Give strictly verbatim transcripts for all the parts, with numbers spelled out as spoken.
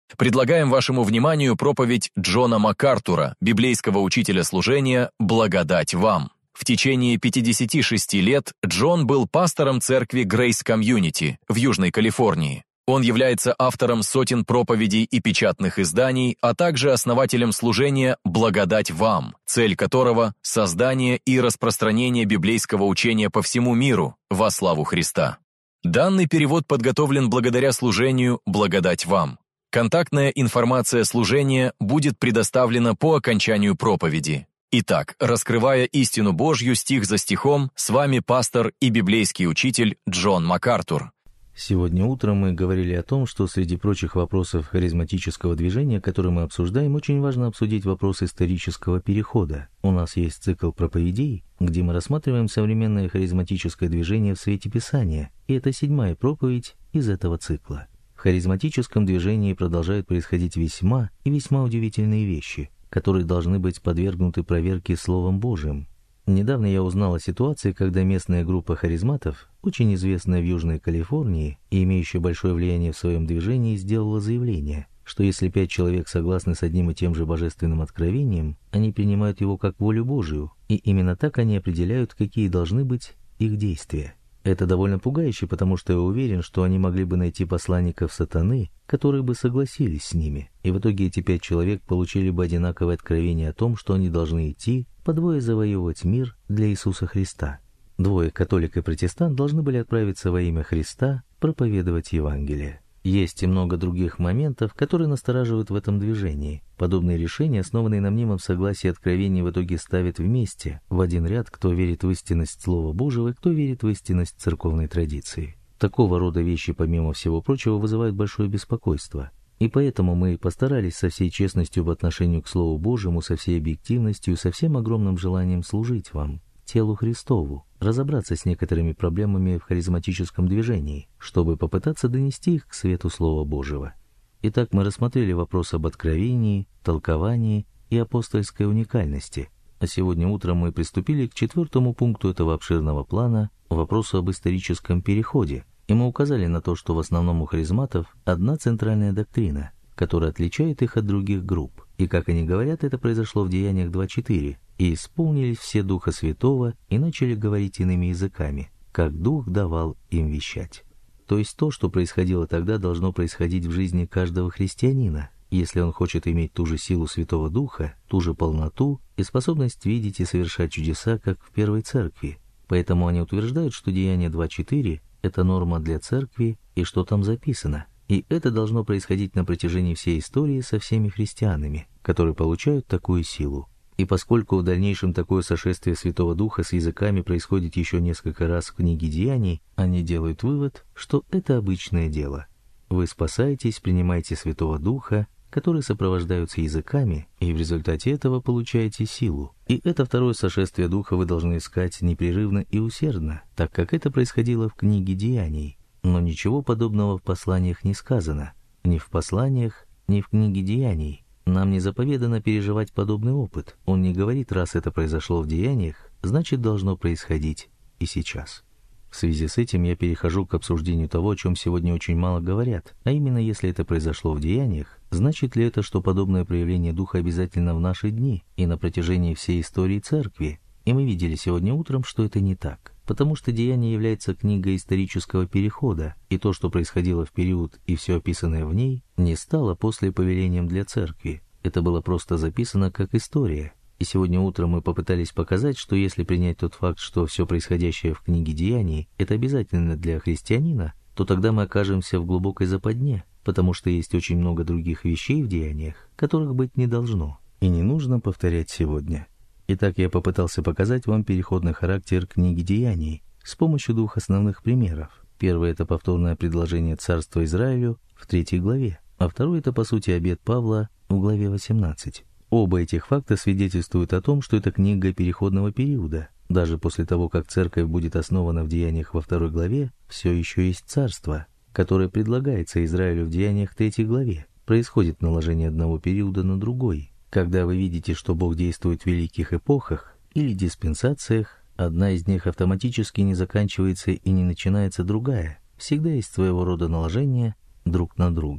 Предлагаем вашему вниманию проповедь Джона МакАртура, библейского учителя служения «Благодать вам». В течение пятидесяти шести лет Джон был пастором церкви Grace Community в Южной Калифорнии. Он является автором сотен проповедей и печатных изданий, а также основателем служения «Благодать вам», цель которого – создание и распространение библейского учения по всему миру во славу Христа. Данный перевод подготовлен благодаря служению «Благодать вам». Контактная информация служения будет предоставлена по окончанию проповеди. Итак, раскрывая истину Божью стих за стихом, с вами пастор и библейский учитель Джон МакАртур. Сегодня утром мы говорили о том, что среди прочих вопросов харизматического движения, которые мы обсуждаем, очень важно обсудить вопрос исторического перехода. У нас есть цикл проповедей, где мы рассматриваем современное харизматическое движение в свете Писания, и это седьмая проповедь из этого цикла. В харизматическом движении продолжают происходить весьма и весьма удивительные вещи, которые должны быть подвергнуты проверке Словом Божьим. Недавно я узнал о ситуации, когда местная группа харизматов, очень известная в Южной Калифорнии и имеющая большое влияние в своем движении, сделала заявление, что если пять человек согласны с одним и тем же божественным откровением, они принимают его как волю Божию, и именно так они определяют, какие должны быть их действия. Это довольно пугающе, потому что я уверен, что они могли бы найти посланников сатаны, которые бы согласились с ними, и в итоге эти пять человек получили бы одинаковое откровение о том, что они должны идти по двое завоевывать мир для Иисуса Христа. Двое, католик и протестант, должны были отправиться во имя Христа проповедовать Евангелие. Есть и много других моментов, которые настораживают в этом движении. Подобные решения, основанные на мнимом согласии откровений, в итоге ставят вместе, в один ряд, кто верит в истинность Слова Божьего и кто верит в истинность церковной традиции. Такого рода вещи, помимо всего прочего, вызывают большое беспокойство. И поэтому мы постарались со всей честностью в отношении к Слову Божьему, со всей объективностью, со всем огромным желанием служить вам, телу Христову, разобраться с некоторыми проблемами в харизматическом движении, чтобы попытаться донести их к свету Слова Божьего. Итак, мы рассмотрели вопрос об откровении, толковании и апостольской уникальности. А сегодня утром мы приступили к четвертому пункту этого обширного плана, вопросу об историческом переходе. И мы указали на то, что в основном у харизматов одна центральная доктрина, которая отличает их от других групп. И, как они говорят, это произошло в Деяниях два четыре. «И исполнились все Духа Святого и начали говорить иными языками, как Дух давал им вещать». То есть то, что происходило тогда, должно происходить в жизни каждого христианина, если он хочет иметь ту же силу Святого Духа, ту же полноту и способность видеть и совершать чудеса, как в Первой Церкви. Поэтому они утверждают, что Деяния два четыре – это норма для Церкви и что там записано. И это должно происходить на протяжении всей истории со всеми христианами, которые получают такую силу. И поскольку в дальнейшем такое сошествие Святого Духа с языками происходит еще несколько раз в книге Деяний, они делают вывод, что это обычное дело. Вы спасаетесь, принимаете Святого Духа, который сопровождаются языками, и в результате этого получаете силу. И это второе сошествие Духа вы должны искать непрерывно и усердно, так как это происходило в книге Деяний. Но ничего подобного в посланиях не сказано. Ни в посланиях, ни в книге Деяний. Нам не заповедано переживать подобный опыт. Он не говорит, раз это произошло в Деяниях, значит, должно происходить и сейчас. В связи с этим я перехожу к обсуждению того, о чем сегодня очень мало говорят, а именно, если это произошло в Деяниях, значит ли это, что подобное проявление Духа обязательно в наши дни и на протяжении всей истории Церкви? И мы видели сегодня утром, что это не так, потому что Деяния является книгой исторического перехода, и то, что происходило в период и все описанное в ней, не стало после повелением для Церкви. Это было просто записано как история. И сегодня утром мы попытались показать, что если принять тот факт, что все происходящее в книге Деяний – это обязательно для христианина, то тогда мы окажемся в глубокой западне, потому что есть очень много других вещей в Деяниях, которых быть не должно, и не нужно повторять сегодня. Итак, я попытался показать вам переходный характер книги Деяний с помощью двух основных примеров. Первый – это повторное предложение царства Израилю в третьей главе, а второй – это, по сути, обет Павла в главе восемнадцать. Оба этих факта свидетельствуют о том, что это книга переходного периода. Даже после того, как церковь будет основана в Деяниях во второй главе, все еще есть царство, которое предлагается Израилю в Деяниях третьей главе. Происходит наложение одного периода на другой. Когда вы видите, что Бог действует в великих эпохах или диспенсациях, одна из них автоматически не заканчивается и не начинается другая. Всегда есть своего рода наложение друг на друга.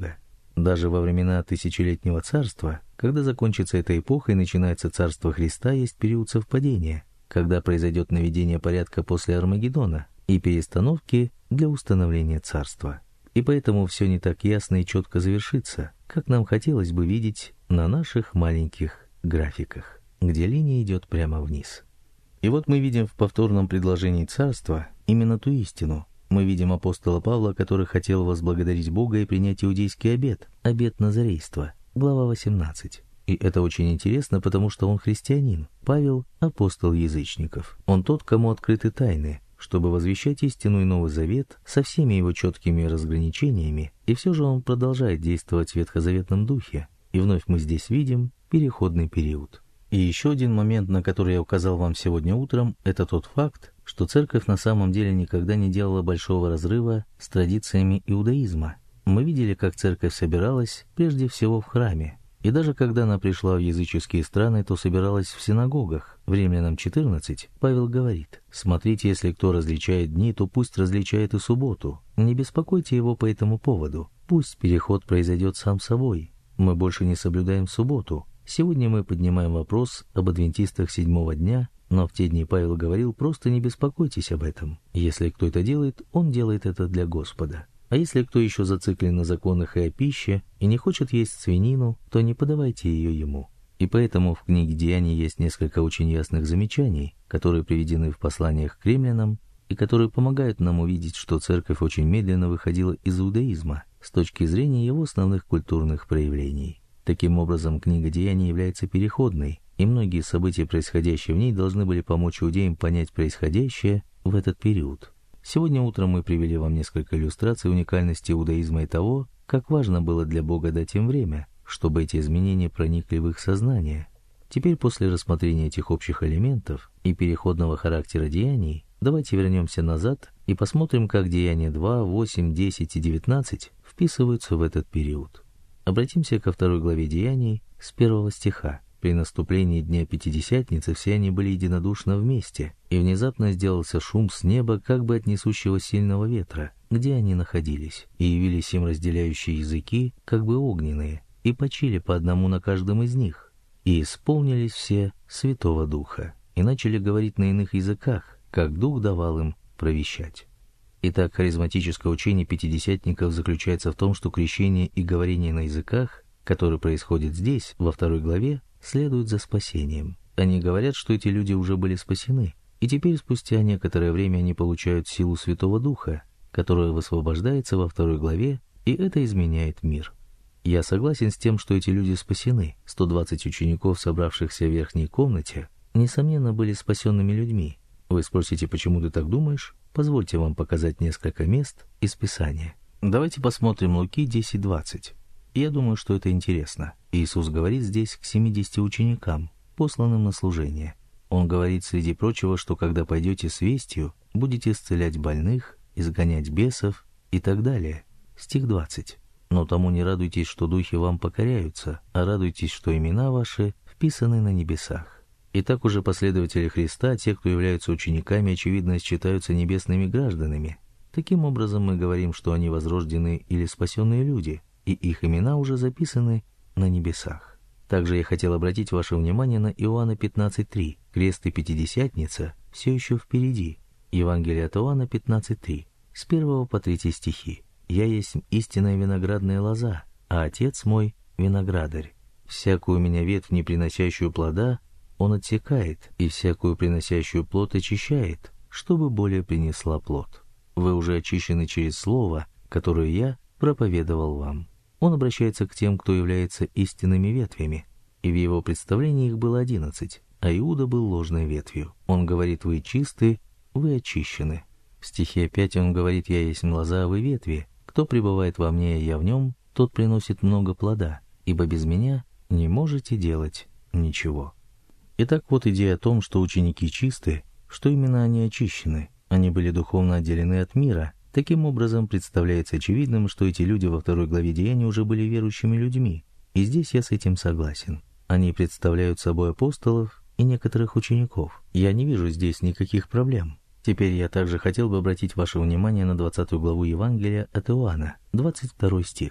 Даже во времена тысячелетнего царства, когда закончится эта эпоха и начинается царство Христа, есть период совпадения, когда произойдет наведение порядка после Армагеддона и перестановки для установления царства. И поэтому все не так ясно и четко завершится, как нам хотелось бы видеть на наших маленьких графиках, где линия идет прямо вниз. И вот мы видим в повторном предложении царства именно ту истину. Мы видим апостола Павла, который хотел возблагодарить Бога и принять иудейский обет, обет назарейства, глава восемнадцать. И это очень интересно, потому что он христианин. Павел – апостол язычников. Он тот, кому открыты тайны, чтобы возвещать истину и Новый Завет со всеми его четкими разграничениями, и все же он продолжает действовать в ветхозаветном духе. И вновь мы здесь видим переходный период. И еще один момент, на который я указал вам сегодня утром, это тот факт, что церковь на самом деле никогда не делала большого разрыва с традициями иудаизма. Мы видели, как церковь собиралась прежде всего в храме. И даже когда она пришла в языческие страны, то собиралась в синагогах. В Римлянам четырнадцать Павел говорит: «Смотрите, если кто различает дни, то пусть различает и субботу. Не беспокойте его по этому поводу. Пусть переход произойдет сам собой. Мы больше не соблюдаем субботу. Сегодня мы поднимаем вопрос об адвентистах седьмого дня, но в те дни Павел говорил: просто не беспокойтесь об этом. Если кто это делает, он делает это для Господа. А если кто еще зациклен на законах и о пище и не хочет есть свинину, то не подавайте ее ему». И поэтому в книге Деяний есть несколько очень ясных замечаний, которые приведены в посланиях к римлянам и которые помогают нам увидеть, что церковь очень медленно выходила из иудаизма с точки зрения его основных культурных проявлений. Таким образом, книга Деяний является переходной, и многие события, происходящие в ней, должны были помочь иудеям понять происходящее в этот период. Сегодня утром мы привели вам несколько иллюстраций уникальности иудаизма и того, как важно было для Бога дать им время, чтобы эти изменения проникли в их сознание. Теперь, после рассмотрения этих общих элементов и переходного характера деяний, давайте вернемся назад и посмотрим, как Деяния два, восемь, десять и девятнадцать вписываются в этот период. Обратимся ко второй главе Деяний с первого стиха. «При наступлении Дня Пятидесятницы все они были единодушно вместе, и внезапно сделался шум с неба, как бы от несущего сильного ветра, где они находились, и явились им разделяющие языки, как бы огненные, и почили по одному на каждом из них, и исполнились все Святого Духа, и начали говорить на иных языках, как Дух давал им провещать». Итак, харизматическое учение пятидесятников заключается в том, что крещение и говорение на языках, которое происходит здесь, во второй главе, следуют за спасением. Они говорят, что эти люди уже были спасены, и теперь спустя некоторое время они получают силу Святого Духа, которая высвобождается во второй главе, и это изменяет мир. Я согласен с тем, что эти люди спасены. сто двадцать учеников, собравшихся в верхней комнате, несомненно, были спасенными людьми. Вы спросите, почему ты так думаешь? Позвольте вам показать несколько мест из Писания. Давайте посмотрим Луки десять двадцать. Я думаю, что это интересно. Иисус говорит здесь к семидесяти ученикам, посланным на служение. Он говорит, среди прочего, что когда пойдете с вестью, будете исцелять больных, изгонять бесов и так далее. Стих двадцать. «Но тому не радуйтесь, что духи вам покоряются, а радуйтесь, что имена ваши вписаны на небесах». Итак, уже последователи Христа, те, кто являются учениками, очевидно, считаются небесными гражданами. Таким образом, мы говорим, что они возрожденные или спасенные люди, и их имена уже записаны на небесах. Также я хотел обратить ваше внимание на Иоанна пятнадцать три. Крест и Пятидесятница все еще впереди. Евангелие от Иоанна пятнадцать три. С первого по третий стихи. «Я есть истинная виноградная лоза, а Отец мой — виноградарь. Всякую у меня ветвь, не приносящую плода, Он отсекает, и всякую приносящую плод очищает, чтобы более принесла плод. Вы уже очищены через слово, которое я проповедовал вам». Он обращается к тем, кто является истинными ветвями, и в его представлении их было одиннадцать, а Иуда был ложной ветвью. Он говорит: «Вы чисты, вы очищены». В стихе пять он говорит: «Я есть лоза, а вы ветви. Кто пребывает во мне, и я в нем, тот приносит много плода, ибо без меня не можете делать ничего». Итак, вот идея о том, что ученики чисты, что именно они очищены. Они были духовно отделены от мира. Таким образом, представляется очевидным, что эти люди во второй главе Деяний уже были верующими людьми. И здесь я с этим согласен. Они представляют собой апостолов и некоторых учеников. Я не вижу здесь никаких проблем. Теперь я также хотел бы обратить ваше внимание на двадцатую главу Евангелия от Иоанна, двадцать второй стих.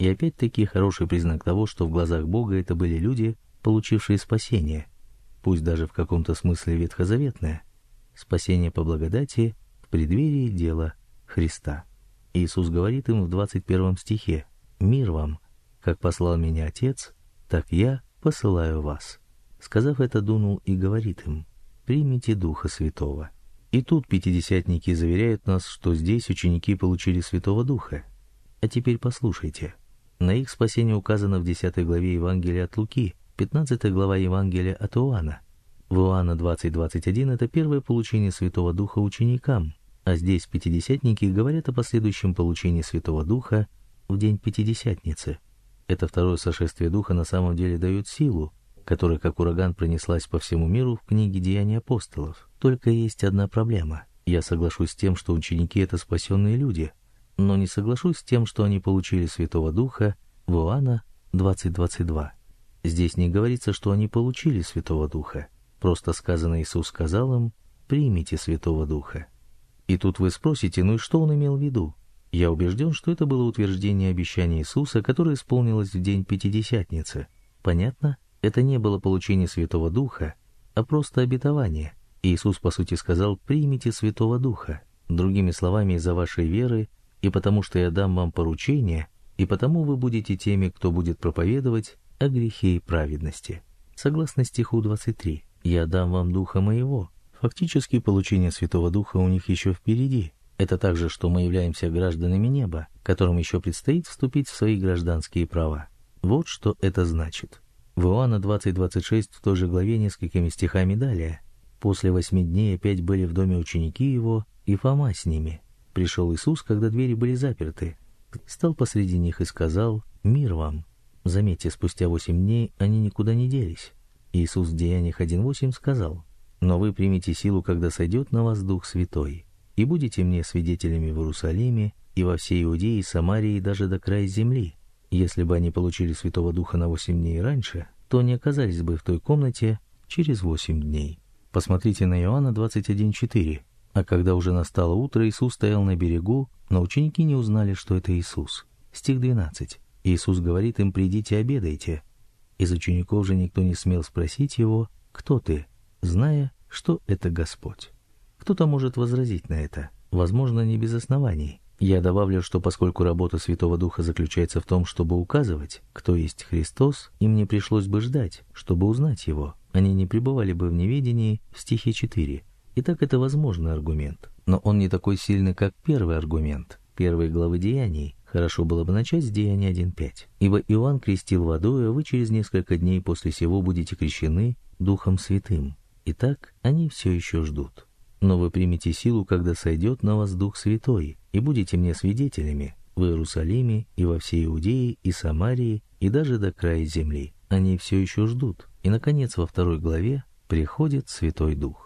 И опять-таки хороший признак того, что в глазах Бога это были люди, получившие спасение, пусть даже в каком-то смысле ветхозаветное, спасение по благодати в преддверии дела Христа. Иисус говорит им в двадцать первом стихе: «Мир вам, как послал меня Отец, так я посылаю вас». Сказав это, дунул и говорит им: «Примите Духа Святого». И тут пятидесятники заверяют нас, что здесь ученики получили Святого Духа. А теперь послушайте. На их спасение указано в десятой главе Евангелия от Луки, пятнадцатой глава Евангелия от Иоанна. В Иоанна двадцать двадцать один это первое получение Святого Духа ученикам, а здесь пятидесятники говорят о последующем получении Святого Духа в день Пятидесятницы. Это второе сошествие Духа на самом деле дает силу, которая как ураган пронеслась по всему миру в книге «Деяний апостолов». Только есть одна проблема. Я соглашусь с тем, что ученики — это спасенные люди, но не соглашусь с тем, что они получили Святого Духа в Иоанна двадцать двадцать два. Здесь не говорится, что они получили Святого Духа. Просто сказано, Иисус сказал им: «Примите Святого Духа». И тут вы спросите, ну и что он имел в виду? Я убежден, что это было утверждение обещания Иисуса, которое исполнилось в день Пятидесятницы. Понятно? Это не было получение Святого Духа, а просто обетование. Иисус, по сути, сказал: «Примите Святого Духа». Другими словами, из-за вашей веры, и потому что я дам вам поручение, и потому вы будете теми, кто будет проповедовать о грехе и праведности. Согласно стиху двадцать три, «Я дам вам Духа Моего». Фактически, получение Святого Духа у них еще впереди. Это также, что мы являемся гражданами неба, которым еще предстоит вступить в свои гражданские права. Вот что это значит. В Иоанна двадцать двадцать шесть в той же главе несколькими стихами далее: «После восьми дней опять были в доме ученики его, и Фома с ними. Пришел Иисус, когда двери были заперты, стал посреди них и сказал: «Мир вам». Заметьте, спустя восемь дней они никуда не делись. Иисус в Деяниях один восемь сказал: «Но вы примете силу, когда сойдет на вас Дух Святой, и будете мне свидетелями в Иерусалиме и во всей Иудее и Самарии, и даже до края земли». Если бы они получили Святого Духа на восемь дней раньше, то не оказались бы в той комнате через восемь дней. Посмотрите на Иоанна двадцать один четыре. «А когда уже настало утро, Иисус стоял на берегу, но ученики не узнали, что это Иисус». Стих двенадцать. Иисус говорит им: «Придите, обедайте». Из учеников же никто не смел спросить его: «Кто ты?», зная, что это Господь. Кто-то может возразить на это, возможно, не без оснований. Я добавлю, что поскольку работа Святого Духа заключается в том, чтобы указывать, кто есть Христос, им не пришлось бы ждать, чтобы узнать Его. Они не пребывали бы в неведении в стихе четыре. Итак, это возможный аргумент. Но он не такой сильный, как первый аргумент первой главы Деяний. Хорошо было бы начать с Деяний один пять. «Ибо Иоанн крестил водой, а вы через несколько дней после сего будете крещены Духом Святым». Итак, они все еще ждут. «Но вы примете силу, когда сойдет на вас Дух Святой, и будете мне свидетелями в Иерусалиме и во всей Иудее и Самарии, и даже до края земли». Они все еще ждут. И, наконец, во второй главе приходит Святой Дух.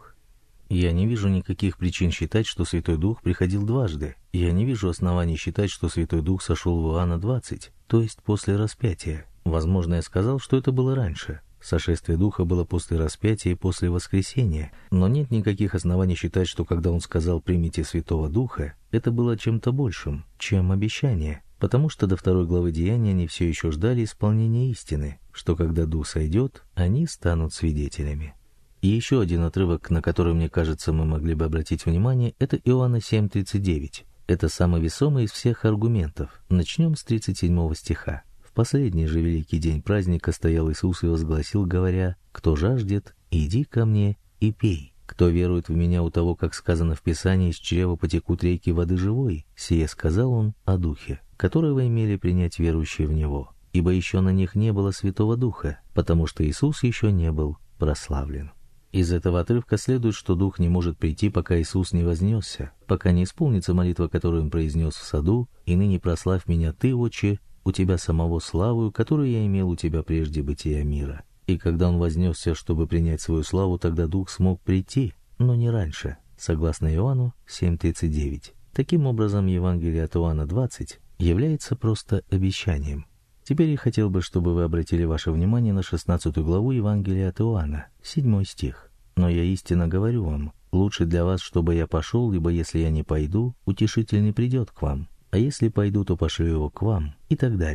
Я не вижу никаких причин считать, что Святой Дух приходил дважды. Я не вижу оснований считать, что Святой Дух сошел в Иоанна двадцать, то есть после распятия. Возможно, я сказал, что это было раньше. Сошествие Духа было после распятия и после воскресения, но нет никаких оснований считать, что когда Он сказал «примите Святого Духа», это было чем-то большим, чем обещание, потому что до второй главы Деяний они все еще ждали исполнения истины, что когда Дух сойдет, они станут свидетелями. И еще один отрывок, на который, мне кажется, мы могли бы обратить внимание, это Иоанна семь тридцать девять. Это самый весомый из всех аргументов. Начнем с тридцать седьмого стиха. «В последний же великий день праздника стоял Иисус и возгласил, говоря: «Кто жаждет, иди ко мне и пей. Кто верует в меня, у того, как сказано в Писании, из чрева потекут реки воды живой. Сие сказал он о Духе, которого имели принять верующие в Него. Ибо еще на них не было Святого Духа, потому что Иисус еще не был прославлен». Из этого отрывка следует, что Дух не может прийти, пока Иисус не вознесся, пока не исполнится молитва, которую Он произнес в саду: «И ныне прославь меня Ты, Отче, у Тебя самого славу, которую я имел у Тебя прежде бытия мира». И когда Он вознесся, чтобы принять свою славу, тогда Дух смог прийти, но не раньше, согласно Иоанну семь тридцать девять. Таким образом, Евангелие от Иоанна двадцать является просто обещанием. Теперь я хотел бы, чтобы вы обратили ваше внимание на шестнадцатую главу Евангелия от Иоанна, седьмой стих. «Но я истинно говорю вам, лучше для вас, чтобы я пошел, ибо если я не пойду, утешитель не придет к вам, а если пойду, то пошлю его к вам», и так далее.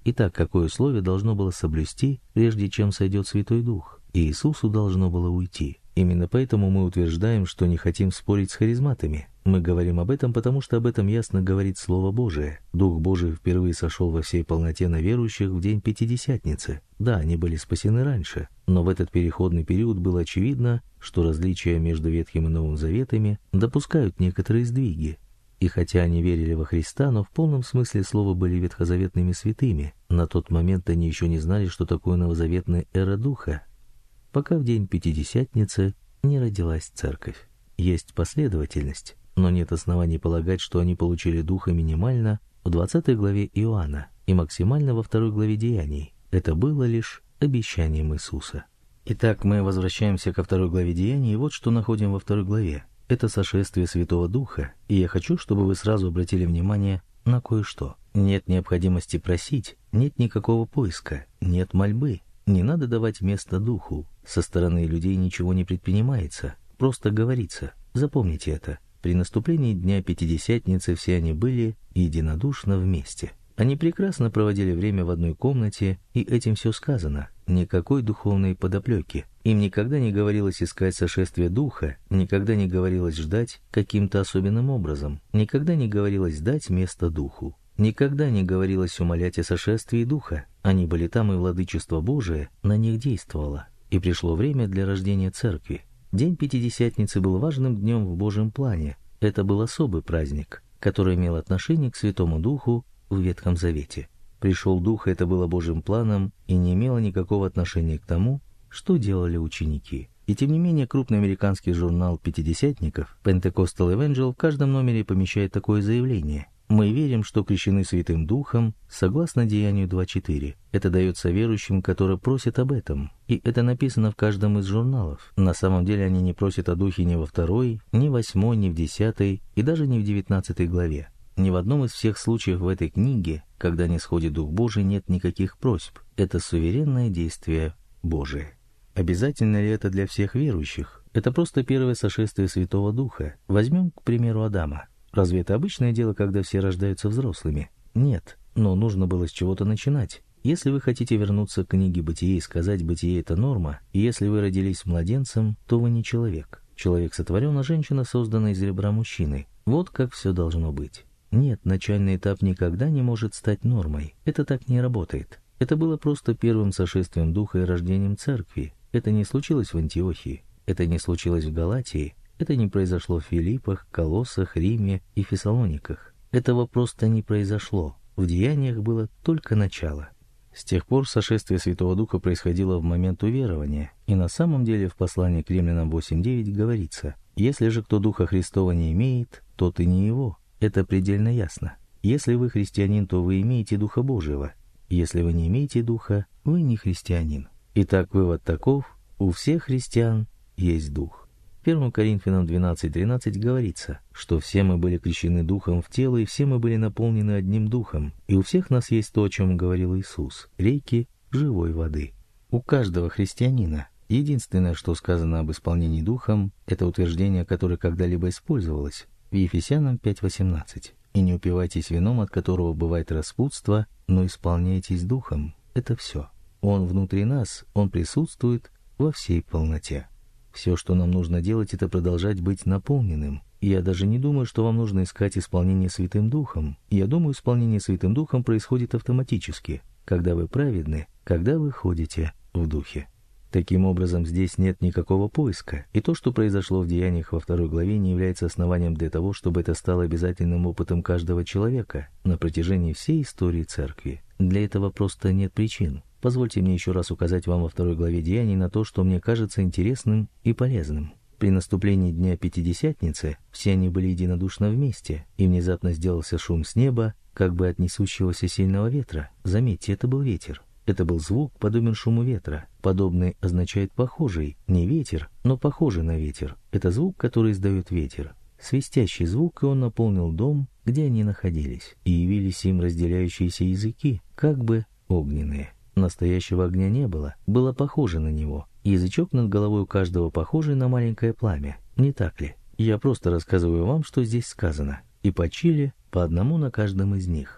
Итак, какое условие должно было соблюсти, прежде чем сойдет Святой Дух? Иисусу должно было уйти. Именно поэтому мы утверждаем, что не хотим спорить с харизматами. Мы говорим об этом, потому что об этом ясно говорит Слово Божие. Дух Божий впервые сошел во всей полноте на верующих в день Пятидесятницы. Да, они были спасены раньше, но в этот переходный период было очевидно, что различия между Ветхим и Новым Заветами допускают некоторые сдвиги. И хотя они верили во Христа, но в полном смысле слова были ветхозаветными святыми, на тот момент они еще не знали, что такое новозаветная эра Духа, пока в день Пятидесятницы не родилась Церковь. Есть последовательность, но нет оснований полагать, что они получили Духа минимально в двадцатой главе Иоанна и максимально во второй главе Деяний. Это было лишь обещанием Иисуса. Итак, мы возвращаемся ко второй главе Деяний, и вот что находим во второй главе. Это сошествие Святого Духа, и я хочу, чтобы вы сразу обратили внимание на кое-что. Нет необходимости просить, нет никакого поиска, нет мольбы. Не надо давать место Духу. Со стороны людей ничего не предпринимается, просто говорится. Запомните это. При наступлении Дня Пятидесятницы все они были единодушно вместе. Они прекрасно проводили время в одной комнате, и этим все сказано. Никакой духовной подоплеки. Им никогда не говорилось искать сошествие Духа, никогда не говорилось ждать каким-то особенным образом, никогда не говорилось дать место Духу. Никогда не говорилось умолять о сошествии Духа. Они были там, и владычество Божие на них действовало. И пришло время для рождения Церкви. День Пятидесятницы был важным днем в Божьем плане. Это был особый праздник, который имел отношение к Святому Духу в Ветхом Завете. Пришел Дух, это было Божьим планом, и не имело никакого отношения к тому, что делали ученики. И тем не менее, крупный американский журнал пятидесятников Pentecostal Evangel в каждом номере помещает такое заявление: «Мы верим, что крещены Святым Духом, согласно Деянию два четыре. Это дается верующим, которые просят об этом. И это написано в каждом из журналов. На самом деле они не просят о Духе ни во второй, ни в восьмой, ни в десятой и даже не в девятнадцатой главе. Ни в одном из всех случаев в этой книге, когда не сходит Дух Божий, нет никаких просьб. Это суверенное действие Божие». Обязательно ли это для всех верующих? Это просто первое сошествие Святого Духа. Возьмем, к примеру, Адама. Разве это обычное дело, когда все рождаются взрослыми? Нет, но нужно было с чего-то начинать. Если вы хотите вернуться к книге Бытия и сказать: «Бытие — это норма», и если вы родились младенцем, то вы не человек. Человек сотворен, а женщина создана из ребра мужчины. Вот как все должно быть. Нет, начальный этап никогда не может стать нормой. Это так не работает. Это было просто первым сошествием Духа и рождением Церкви. Это не случилось в Антиохии. Это не случилось в Галатии. Это не произошло в Филиппах, Колоссах, Риме и Фессалониках. Этого просто не произошло. В Деяниях было только начало. С тех пор сошествие Святого Духа происходило в момент уверования. И на самом деле в послании к Римлянам восемь девять говорится: «Если же кто Духа Христова не имеет, тот и не его». Это предельно ясно. Если вы христианин, то вы имеете Духа Божьего. Если вы не имеете Духа, вы не христианин. Итак, вывод таков: у всех христиан есть Дух. первое Коринфянам двенадцать тринадцать говорится, что все мы были крещены Духом в тело, и все мы были наполнены одним Духом, и у всех нас есть то, о чем говорил Иисус — реки живой воды. У каждого христианина. Единственное, что сказано об исполнении Духом, это утверждение, которое когда-либо использовалось в Ефесянам пять восемнадцать. «И не упивайтесь вином, от которого бывает распутство, но исполняйтесь Духом». Это все. Он внутри нас, Он присутствует во всей полноте. Все, что нам нужно делать, это продолжать быть наполненным. Я даже не думаю, что вам нужно искать исполнение Святым Духом. Я думаю, исполнение Святым Духом происходит автоматически, когда вы праведны, когда вы ходите в Духе. Таким образом, здесь нет никакого поиска, и то, что произошло в Деяниях во второй главе, не является основанием для того, чтобы это стало обязательным опытом каждого человека на протяжении всей истории Церкви. Для этого просто нет причин. Позвольте мне еще раз указать вам во второй главе Деяний на то, что мне кажется интересным и полезным. При наступлении Дня Пятидесятницы все они были единодушно вместе, и внезапно сделался шум с неба, как бы от несущегося сильного ветра. Заметьте, это был ветер. Это был звук, подобен шуму ветра. Подобный означает похожий, не ветер, но похожий на ветер. Это звук, который издает ветер. Свистящий звук, и он наполнил дом, где они находились. И явились им разделяющиеся языки, как бы огненные. Настоящего огня не было, было похоже на него. Язычок над головой у каждого похожий на маленькое пламя. Не так ли? Я просто рассказываю вам, что здесь сказано. И почили по одному на каждом из них.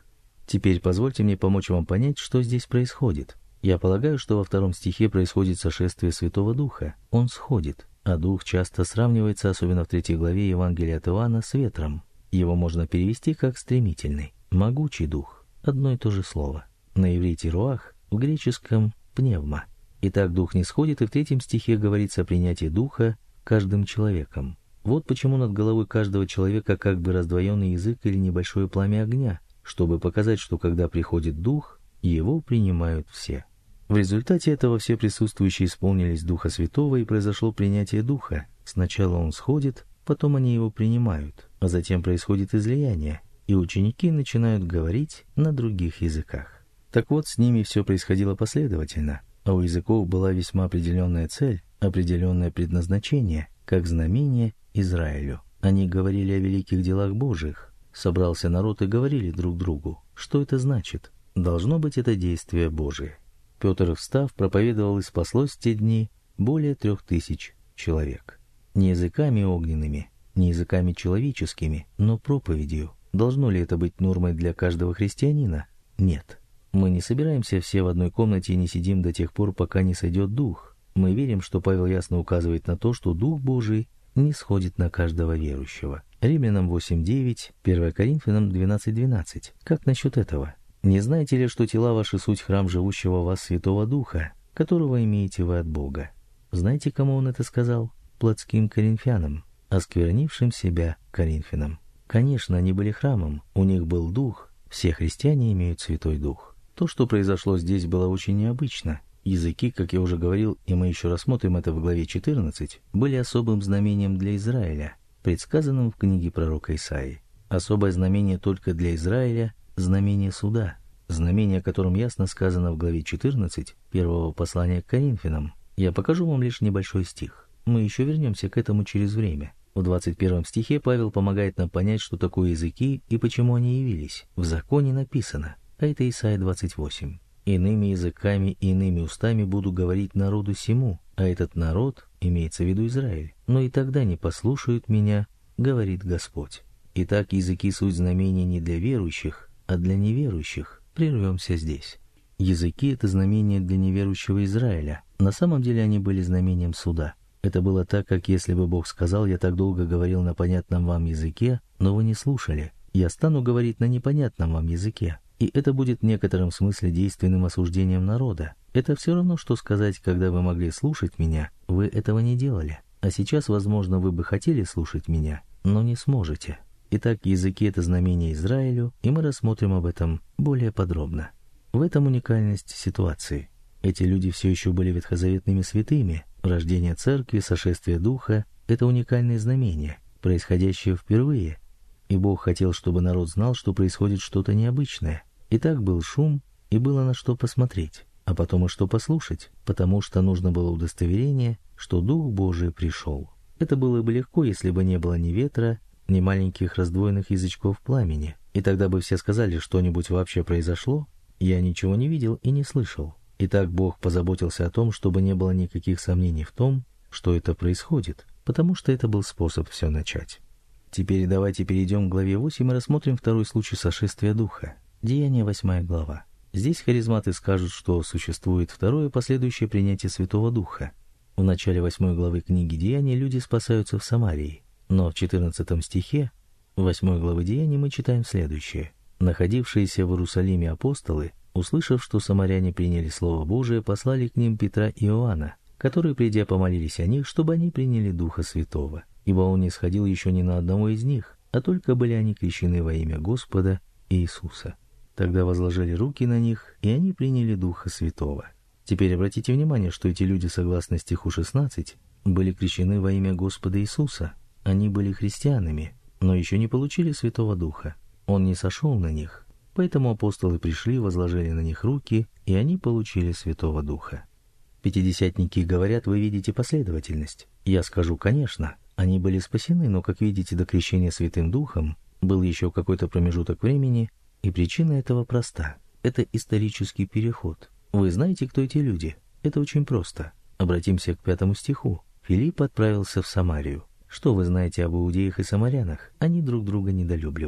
Теперь позвольте мне помочь вам понять, что здесь происходит. Я полагаю, что во втором стихе происходит сошествие Святого Духа. Он сходит, а Дух часто сравнивается, особенно в третьей главе Евангелия от Иоанна, с ветром. Его можно перевести как «стремительный», «могучий дух». Одно и то же слово. На иврите «руах», в греческом «пневма». Итак, Дух не сходит, и в третьем стихе говорится о принятии Духа каждым человеком. Вот почему над головой каждого человека как бы раздвоенный язык или небольшое пламя огня, чтобы показать, что когда приходит Дух, его принимают все. В результате этого все присутствующие исполнились Духа Святого, и произошло принятие Духа. Сначала он сходит, потом они его принимают, а затем происходит излияние, и ученики начинают говорить на других языках. Так вот, с ними все происходило последовательно, а у языков была весьма определенная цель, определенное предназначение, как знамение Израилю. Они говорили о великих делах Божьих. Собрался народ и говорили друг другу, что это значит. Должно быть, это действие Божие. Петр, встав, проповедовал, и спаслось в те дни более трех тысяч человек. Не языками огненными, не языками человеческими, но проповедью. Должно ли это быть нормой для каждого христианина? Нет. Мы не собираемся все в одной комнате и не сидим до тех пор, пока не сойдет Дух. Мы верим, что Павел ясно указывает на то, что Дух Божий не сходит на каждого верующего. Римлянам восемь девять, первое Коринфянам двенадцать двенадцать. Как насчет этого? Не знаете ли, что тела ваши суть храм живущего в вас Святого Духа, которого имеете вы от Бога? Знаете, кому он это сказал? Плотским коринфянам, осквернившим себя коринфянам. Конечно, они были храмом, у них был Дух, все христиане имеют Святой Дух. То, что произошло здесь, было очень необычно. Языки, как я уже говорил, и мы еще рассмотрим это в главе четырнадцать, были особым знамением для Израиля, предсказанным в книге пророка Исаии. Особое знамение только для Израиля — знамение суда, знамение, о котором ясно сказано в главе четырнадцать первого послания к Коринфянам. Я покажу вам лишь небольшой стих. Мы еще вернемся к этому через время. В двадцать первом стихе Павел помогает нам понять, что такое языки и почему они явились. В законе написано, а это Исайя двадцать восемь. «Иными языками и иными устами буду говорить народу сему», а этот народ, имеется в виду Израиль, «но и тогда не послушают меня, говорит Господь». Итак, языки суть знамения не для верующих, а для неверующих. Прервемся здесь. Языки — это знамение для неверующего Израиля. На самом деле они были знамением суда. Это было так, как если бы Бог сказал: «Я так долго говорил на понятном вам языке, но вы не слушали. Я стану говорить на непонятном вам языке». И это будет в некотором смысле действенным осуждением народа. Это все равно, что сказать: когда вы могли слушать меня, вы этого не делали. А сейчас, возможно, вы бы хотели слушать меня, но не сможете. Итак, языки — это знамение Израилю, и мы рассмотрим об этом более подробно. В этом уникальность ситуации. Эти люди все еще были ветхозаветными святыми. Рождение церкви, сошествие Духа — это уникальные знамения, происходящие впервые. И Бог хотел, чтобы народ знал, что происходит что-то необычное. И так был шум, и было на что посмотреть, а потом и что послушать, потому что нужно было удостоверение, что Дух Божий пришел. Это было бы легко, если бы не было ни ветра, ни маленьких раздвоенных язычков пламени, и тогда бы все сказали, что-нибудь вообще произошло. Я ничего не видел и не слышал. Итак, Бог позаботился о том, чтобы не было никаких сомнений в том, что это происходит, потому что это был способ все начать. Теперь давайте перейдем к главе восемь и рассмотрим второй случай сошествия Духа. Деяния, восьмая глава. Здесь харизматы скажут, что существует второе последующее принятие Святого Духа. В начале восьмой главы книги Деяний люди спасаются в Самарии, но в четырнадцатом стихе восьмой главы Деяний мы читаем следующее. «Находившиеся в Иерусалиме апостолы, услышав, что самаряне приняли Слово Божие, послали к ним Петра и Иоанна, которые, придя, помолились о них, чтобы они приняли Духа Святого. Ибо он не сходил еще ни на одного из них, а только были они крещены во имя Господа Иисуса. Тогда возложили руки на них, и они приняли Духа Святого». Теперь обратите внимание, что эти люди, согласно стиху шестнадцать, были крещены во имя Господа Иисуса. Они были христианами, но еще не получили Святого Духа. Он не сошел на них. Поэтому апостолы пришли, возложили на них руки, и они получили Святого Духа. Пятидесятники говорят: вы видите последовательность. Я скажу: конечно, они были спасены, но, как видите, до крещения Святым Духом был еще какой-то промежуток времени, и причина этого проста. Это исторический переход. Вы знаете, кто эти люди? Это очень просто. Обратимся к пятому стиху. Филипп отправился в Самарию. Что вы знаете об иудеях и самарянах? Они друг друга недолюбливали.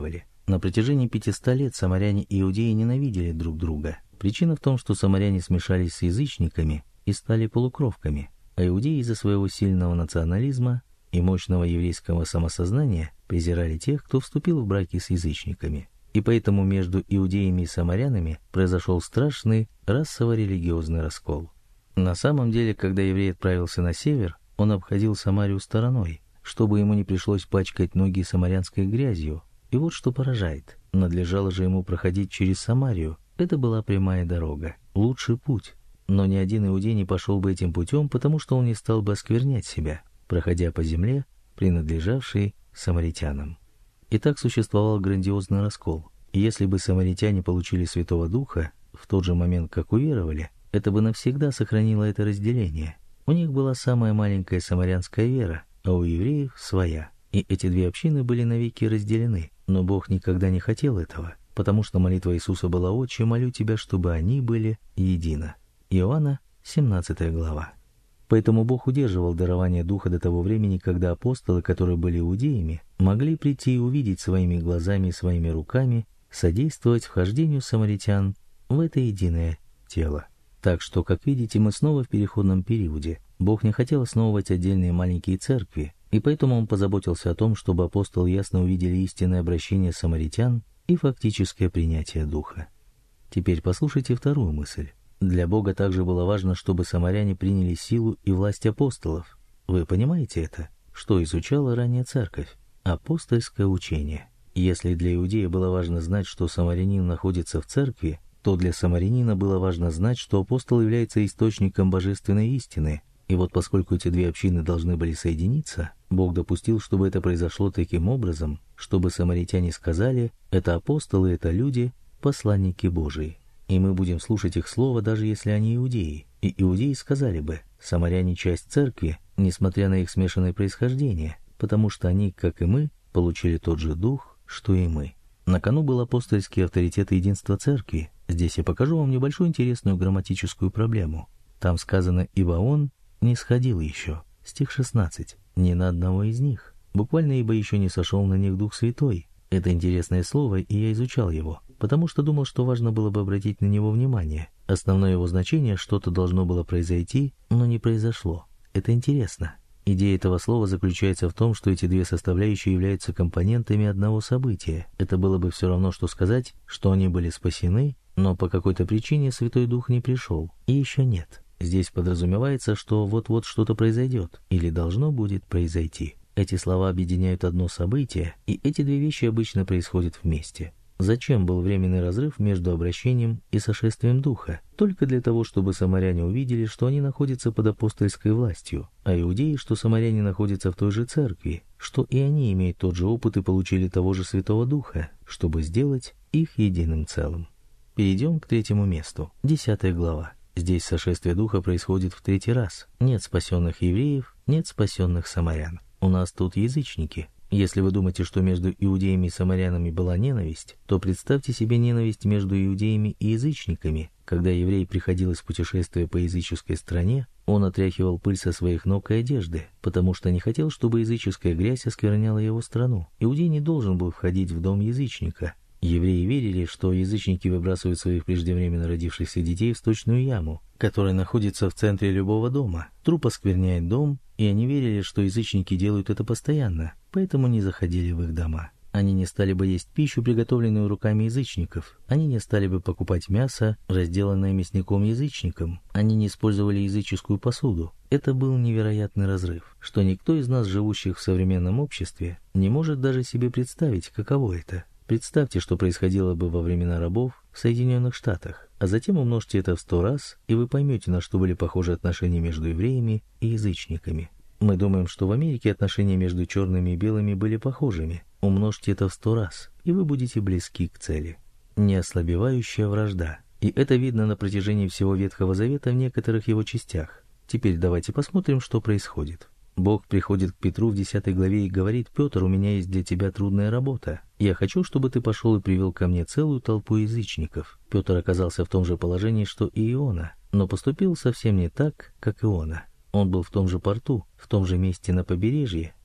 На протяжении пятисот лет самаряне и иудеи ненавидели друг друга. Причина в том, что самаряне смешались с язычниками и стали полукровками, а иудеи из-за своего сильного национализма и мощного еврейского самосознания презирали тех, кто вступил в браки с язычниками. И поэтому между иудеями и самарянами произошел страшный расово-религиозный раскол. На самом деле, когда еврей отправился на север, он обходил Самарию стороной, чтобы ему не пришлось пачкать ноги самарянской грязью. И вот что поражает. Надлежало же ему проходить через Самарию. Это была прямая дорога, лучший путь. Но ни один иудей не пошел бы этим путем, потому что он не стал бы осквернять себя, проходя по земле, принадлежавшей самаритянам. И так существовал грандиозный раскол. И если бы самаритяне получили Святого Духа в тот же момент, как уверовали, это бы навсегда сохранило это разделение. У них была самая маленькая самарянская вера, а у евреев своя. И эти две общины были навеки разделены. Но Бог никогда не хотел этого, потому что молитва Иисуса была: «Отче, молю Тебя, чтобы они были едино». Иоанна, семнадцатая глава. Поэтому Бог удерживал дарование Духа до того времени, когда апостолы, которые были иудеями, могли прийти и увидеть своими глазами и своими руками, содействовать вхождению самаритян в это единое тело. Так что, как видите, мы снова в переходном периоде. Бог не хотел основывать отдельные маленькие церкви, и поэтому Он позаботился о том, чтобы апостолы ясно увидели истинное обращение самаритян и фактическое принятие Духа. Теперь послушайте вторую мысль. Для Бога также было важно, чтобы самаряне приняли силу и власть апостолов. Вы понимаете это? Что изучала ранее церковь? Апостольское учение. Если для иудея было важно знать, что самарянин находится в церкви, то для самарянина было важно знать, что апостол является источником божественной истины. И вот поскольку эти две общины должны были соединиться, Бог допустил, чтобы это произошло таким образом, чтобы самаритяне сказали: «Это апостолы, это люди, посланники Божии». И мы будем слушать их слово, даже если они иудеи. И иудеи сказали бы: самаряне — часть церкви, несмотря на их смешанное происхождение, потому что они, как и мы, получили тот же дух, что и мы. На кону был апостольский авторитет и единство церкви. Здесь я покажу вам небольшую интересную грамматическую проблему. Там сказано: «Ибо он не сходил еще». Стих шестнадцать. Ни на одного из них. Буквально: «Ибо еще не сошел на них Дух Святой». Это интересное слово, и я изучал его, потому что думал, что важно было бы обратить на него внимание. Основное его значение — что-то должно было произойти, но не произошло. Это интересно. Идея этого слова заключается в том, что эти две составляющие являются компонентами одного события. Это было бы все равно, что сказать, что они были спасены, но по какой-то причине Святой Дух не пришел, и еще нет. Здесь подразумевается, что вот-вот что-то произойдет, или должно будет произойти. Эти слова объединяют одно событие, и эти две вещи обычно происходят вместе. Зачем был временный разрыв между обращением и сошествием Духа? Только для того, чтобы самаряне увидели, что они находятся под апостольской властью, а иудеи, что самаряне находятся в той же церкви, что и они имеют тот же опыт и получили того же Святого Духа, чтобы сделать их единым целым. Перейдем к третьему месту, десятая глава. Здесь сошествие Духа происходит в третий раз. Нет спасенных евреев, нет спасенных самарян. У нас тут язычники. Если вы думаете, что между иудеями и самарянами была ненависть, то представьте себе ненависть между иудеями и язычниками. Когда еврей приходил из путешествия по языческой стране, он отряхивал пыль со своих ног и одежды, потому что не хотел, чтобы языческая грязь оскверняла его страну. Иудей не должен был входить в дом язычника. Евреи верили, что язычники выбрасывают своих преждевременно родившихся детей в сточную яму, которая находится в центре любого дома. Труп оскверняет дом, и они верили, что язычники делают это постоянно, поэтому не заходили в их дома. Они не стали бы есть пищу, приготовленную руками язычников. Они не стали бы покупать мясо, разделанное мясником-язычником. Они не использовали языческую посуду. Это был невероятный разрыв, что никто из нас, живущих в современном обществе, не может даже себе представить, каково это. Представьте, что происходило бы во времена рабов в Соединенных Штатах, а затем умножьте это в сто раз, и вы поймете, на что были похожи отношения между евреями и язычниками. Мы думаем, что в Америке отношения между черными и белыми были похожими. Умножьте это в сто раз, и вы будете близки к цели. Неослабевающая вражда. И это видно на протяжении всего Ветхого Завета в некоторых его частях. Теперь давайте посмотрим, что происходит. Бог приходит к Петру в десятой главе и говорит: «Петр, у меня есть для тебя трудная работа. Я хочу, чтобы ты пошел и привел ко мне целую толпу язычников». Петр оказался в том же положении, что и Иона, но поступил совсем не так, как Иона. Он был в том же порту, в том же месте на побережье,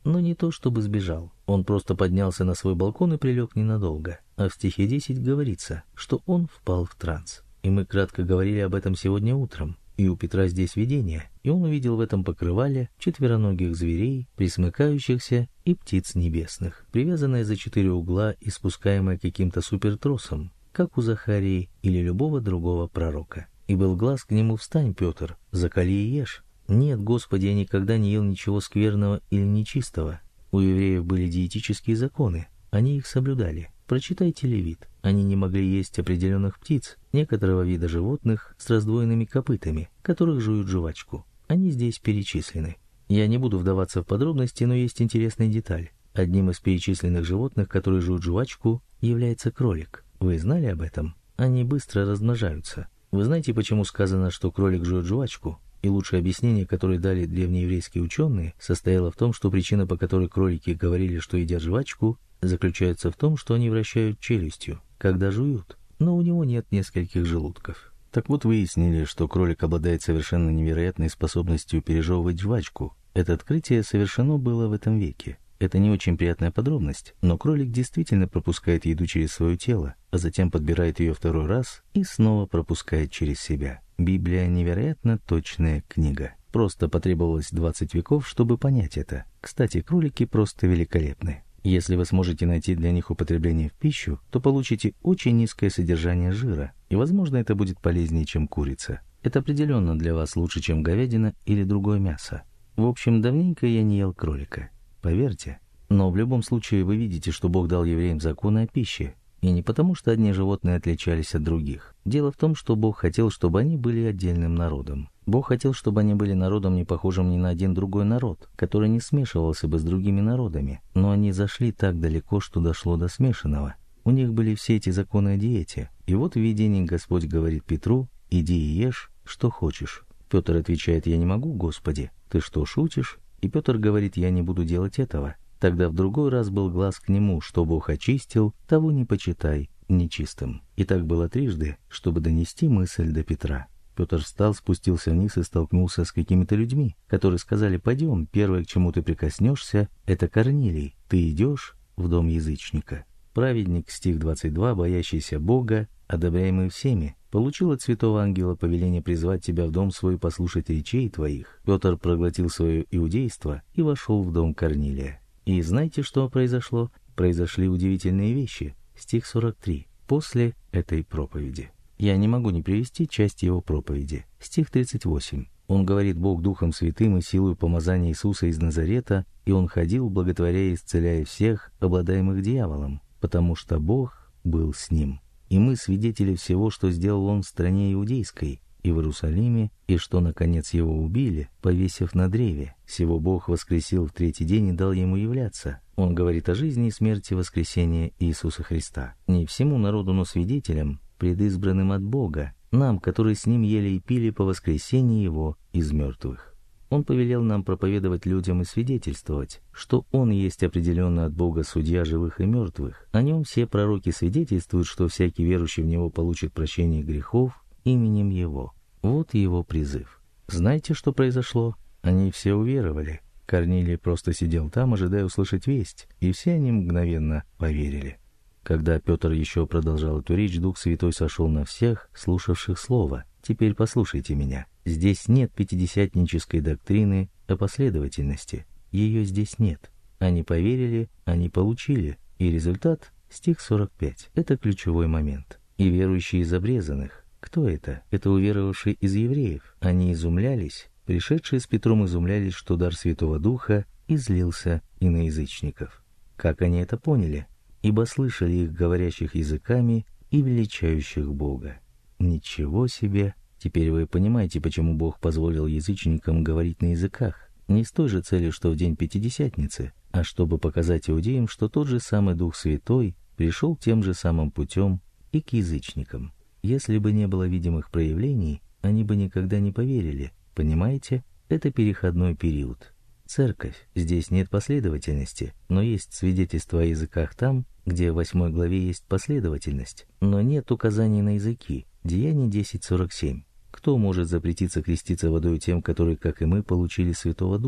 но не то чтобы сбежал. Он просто поднялся на свой балкон и прилег ненадолго. А в стихе десять говорится, что он впал в транс. И мы кратко говорили об этом сегодня утром. И у Петра здесь видение, и он увидел в этом покрывале четвероногих зверей, присмыкающихся, и птиц небесных, привязанные за четыре угла и спускаемые каким-то супертросом, как у Захарии или любого другого пророка. И был глас к нему: «Встань, Петр, закали и ешь». Нет, Господи, я никогда не ел ничего скверного или нечистого. У евреев были диетические законы, они их соблюдали. Прочитайте Левит. Они не могли есть определенных птиц, некоторого вида животных с раздвоенными копытами, которых жуют жвачку. Они здесь перечислены. Я не буду вдаваться в подробности, но есть интересная деталь. Одним из перечисленных животных, которые жуют жвачку, является кролик. Вы знали об этом? Они быстро размножаются. Вы знаете, почему сказано, что кролик жует жвачку? И лучшее объяснение, которое дали древнееврейские ученые, состояло в том, что причина, по которой кролики говорили, что едят жвачку, заключается в том, что они вращают челюстью, когда жуют, но у него нет нескольких желудков. Так вот, выяснили, что кролик обладает совершенно невероятной способностью пережевывать жвачку. Это открытие совершено было в этом веке. Это не очень приятная подробность, но кролик действительно пропускает еду через свое тело, а затем подбирает ее второй раз и снова пропускает через себя. Библия — невероятно точная книга. Просто потребовалось двадцать веков, чтобы понять это. Кстати, кролики просто великолепны. Если вы сможете найти для них употребление в пищу, то получите очень низкое содержание жира, и, возможно, это будет полезнее, чем курица. Это определенно для вас лучше, чем говядина или другое мясо. В общем, давненько я не ел кролика. Поверьте. Но в любом случае вы видите, что Бог дал евреям законы о пище. И не потому, что одни животные отличались от других. Дело в том, что Бог хотел, чтобы они были отдельным народом. Бог хотел, чтобы они были народом, не похожим ни на один другой народ, который не смешивался бы с другими народами. Но они зашли так далеко, что дошло до смешанного. У них были все эти законы о диете. И вот в видении Господь говорит Петру: «Иди и ешь, что хочешь». Петр отвечает: «Я не могу, Господи». «Ты что, шутишь?» И Петр говорит: «Я не буду делать этого». Тогда в другой раз был глас к нему: «Что Бог очистил, того не почитай нечистым». И так было трижды, чтобы донести мысль до Петра. Петр встал, спустился вниз и столкнулся с какими-то людьми, которые сказали: «Пойдем, первое, к чему ты прикоснешься, это Корнилий, ты идешь в дом язычника». Праведник, стих двадцать два, боящийся Бога, одобряемый всеми, получил от святого ангела повеление призвать тебя в дом свой послушать речей твоих. Петр проглотил свое иудейство и вошел в дом Корнилия. И знаете, что произошло? Произошли удивительные вещи. Стих сорок три. После этой проповеди. Я не могу не привести часть его проповеди. Стих тридцать восемь. Он говорит: «Бог Духом Святым и силою помазания Иисуса из Назарета, и Он ходил, благотворяя и исцеляя всех, обладаемых дьяволом, потому что Бог был с ним. И мы свидетели всего, что сделал Он в стране иудейской и в Иерусалиме, и что, наконец, его убили, повесив на древе. Сего Бог воскресил в третий день и дал ему являться». Он говорит о жизни и смерти воскресения Иисуса Христа. Не всему народу, но свидетелям, предизбранным от Бога, нам, которые с Ним ели и пили по воскресении Его из мертвых. Он повелел нам проповедовать людям и свидетельствовать, что Он есть определенно от Бога судья живых и мертвых. О Нем все пророки свидетельствуют, что всякий верующий в Него получит прощение грехов именем Его. Вот Его призыв. Знаете, что произошло? Они все уверовали. Корнилий просто сидел там, ожидая услышать весть, и все они мгновенно поверили. Когда Петр еще продолжал эту речь, Дух Святой сошел на всех, слушавших Слово. Теперь послушайте меня. Здесь нет пятидесятнической доктрины о последовательности. Ее здесь нет. Они поверили, они получили. И результат — стих сорок пять. Это ключевой момент. И верующие из обрезанных. Кто это? Это уверовавшие из евреев. Они изумлялись. Пришедшие с Петром изумлялись, что дар Святого Духа излился и на язычников. Как они это поняли? Ибо слышали их, говорящих языками и величающих Бога. Ничего себе! Теперь вы понимаете, почему Бог позволил язычникам говорить на языках. Не с той же целью, что в день Пятидесятницы, а чтобы показать иудеям, что тот же самый Дух Святой пришел тем же самым путем и к язычникам. Если бы не было видимых проявлений, они бы никогда не поверили. Понимаете? Это переходной период. Церковь. Здесь нет последовательности, но есть свидетельство о языках там, где в восьмой главе есть последовательность, но нет указаний на языки. Деяние десять сорок семь. Кто может запретиться креститься водой тем, которые, как и мы, получили Святого Духа?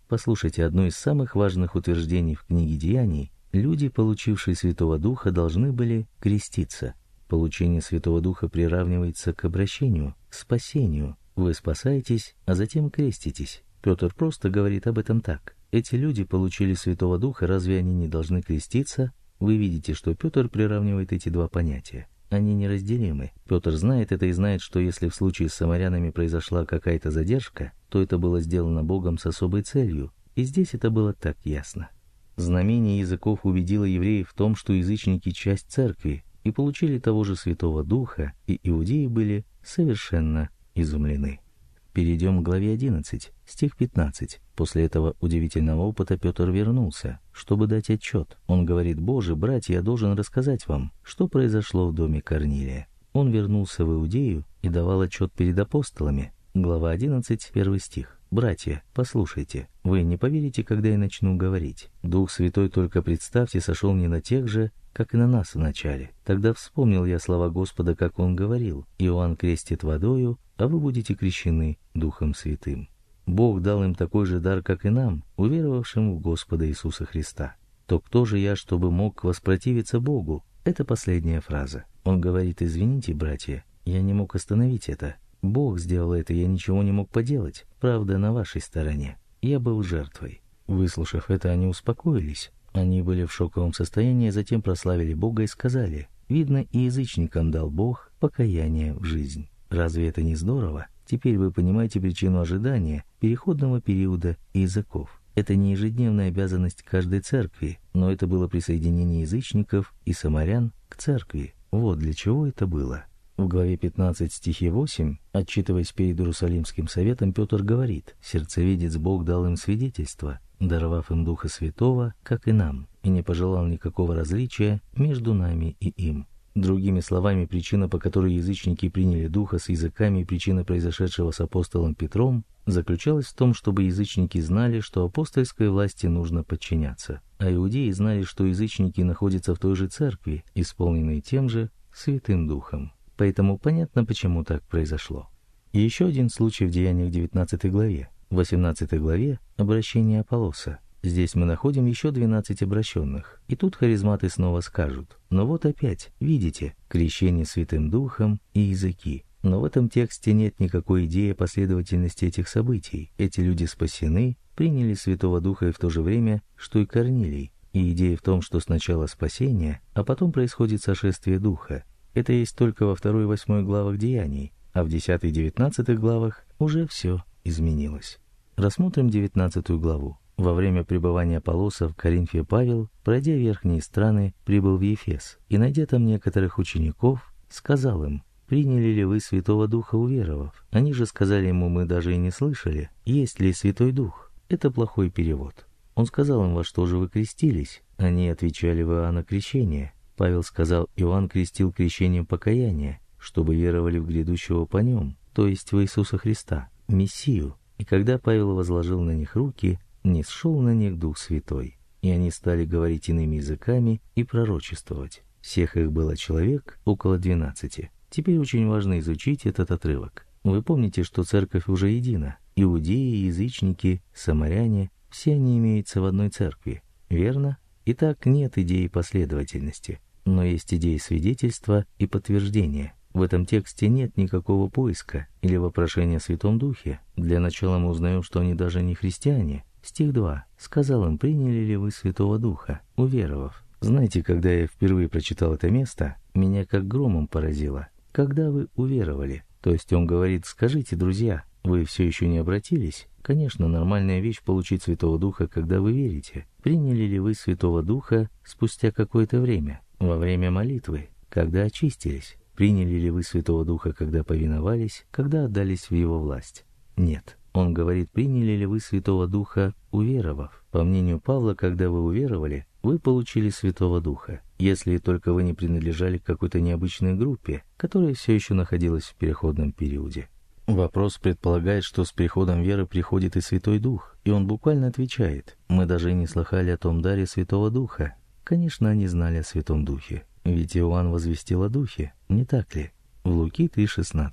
Послушайте одно из самых важных утверждений в книге Деяний. Люди, получившие Святого Духа, должны были креститься. Получение Святого Духа приравнивается к обращению, к спасению. Вы спасаетесь, а затем креститесь. Петр просто говорит об этом так. Эти люди получили Святого Духа, разве они не должны креститься? Вы видите, что Петр приравнивает эти два понятия. Они неразделимы. Петр знает это и знает, что если в случае с самарянами произошла какая-то задержка, то это было сделано Богом с особой целью. И здесь это было так ясно. Знамение языков убедило евреев в том, что язычники — часть церкви, и получили того же Святого Духа, и иудеи были совершенно изумлены. Перейдем к главе одиннадцать, стих пятнадцать. После этого удивительного опыта Петр вернулся, чтобы дать отчет. Он говорит: «Боже, братья, я должен рассказать вам, что произошло в доме Корнилия». Он вернулся в Иудею и давал отчет перед апостолами. Глава одиннадцать, первый стих. «Братья, послушайте, вы не поверите, когда я начну говорить. Дух Святой, только представьте, сошел не на тех же, как и на нас вначале. Тогда вспомнил я слова Господа, как Он говорил: Иоанн крестит водою, а вы будете крещены Духом Святым». Бог дал им такой же дар, как и нам, уверовавшим в Господа Иисуса Христа. То кто же я, чтобы мог воспротивиться Богу? Это последняя фраза. Он говорит: извините, братья, я не мог остановить это. Бог сделал это, я ничего не мог поделать. Правда на вашей стороне. Я был жертвой. Выслушав это, они успокоились. Они были в шоковом состоянии, затем прославили Бога и сказали: видно, и язычникам дал Бог покаяние в жизнь. Разве это не здорово? Теперь вы понимаете причину ожидания переходного периода языков. Это не ежедневная обязанность каждой церкви, но это было присоединение язычников и самарян к церкви. Вот для чего это было. В главе пятнадцать, стихе восемь, отчитываясь перед Иерусалимским советом, Петр говорит: «Сердцевидец Бог дал им свидетельство, даровав им Духа Святого, как и нам, и не пожелал никакого различия между нами и им». Другими словами, причина, по которой язычники приняли Духа с языками, и причина произошедшего с апостолом Петром, заключалась в том, чтобы язычники знали, что апостольской власти нужно подчиняться, а иудеи знали, что язычники находятся в той же церкви, исполненной тем же Святым Духом. Поэтому понятно, почему так произошло. И еще один случай в Деяниях девятнадцатой главе. В восемнадцатой главе обращение Аполлоса. Здесь мы находим еще двенадцать обращенных. И тут харизматы снова скажут: но вот опять, видите, крещение Святым Духом и языки. Но в этом тексте нет никакой идеи о последовательности этих событий. Эти люди спасены, приняли Святого Духа и в то же время, что и Корнилий. И идея в том, что сначала спасение, а потом происходит сошествие Духа. Это есть только во второй и восьмой главах Деяний, а в десятой и девятнадцатой главах уже все изменилось. Рассмотрим девятнадцатую главу. Во время пребывания Аполлоса в Коринфе Павел, пройдя верхние страны, прибыл в Ефес, и, найдя там некоторых учеников, сказал им: «Приняли ли вы Святого Духа, уверовав?» Они же сказали ему: «Мы даже и не слышали, есть ли Святой Дух». Это плохой перевод. Он сказал им: «Во что же вы крестились?» Они отвечали: «В Иоанна крещение». Павел сказал: «Иоанн крестил крещением покаяния, чтобы веровали в грядущего по нем, то есть в Иисуса Христа, Мессию. И когда Павел возложил на них руки, нисшел на них Дух Святой, и они стали говорить иными языками и пророчествовать. Всех их было человек около двенадцати». Теперь очень важно изучить этот отрывок. Вы помните, что церковь уже едина. Иудеи, язычники, самаряне — все они имеются в одной церкви. Верно? Итак, нет идеи последовательности, но есть идея свидетельства и подтверждения. В этом тексте нет никакого поиска или вопрошения о Святом Духе. Для начала мы узнаем, что они даже не христиане. Стих два. «Сказал им: приняли ли вы Святого Духа, уверовав?» Знаете, когда я впервые прочитал это место, меня как громом поразило. Когда вы уверовали? То есть он говорит: скажите, друзья, вы все еще не обратились? Конечно, нормальная вещь получить Святого Духа, когда вы верите. Приняли ли вы Святого Духа спустя какое-то время, во время молитвы, когда очистились? Приняли ли вы Святого Духа, когда повиновались, когда отдались в Его власть? Нет. Он говорит: приняли ли вы Святого Духа, уверовав? По мнению Павла, когда вы уверовали, вы получили Святого Духа, если только вы не принадлежали к какой-то необычной группе, которая все еще находилась в переходном периоде. Вопрос предполагает, что с приходом веры приходит и Святой Дух, и он буквально отвечает: мы даже и не слыхали о том даре Святого Духа. Конечно, они знали о Святом Духе, ведь Иоанн возвестил о Духе, не так ли? В Луки три шестнадцать.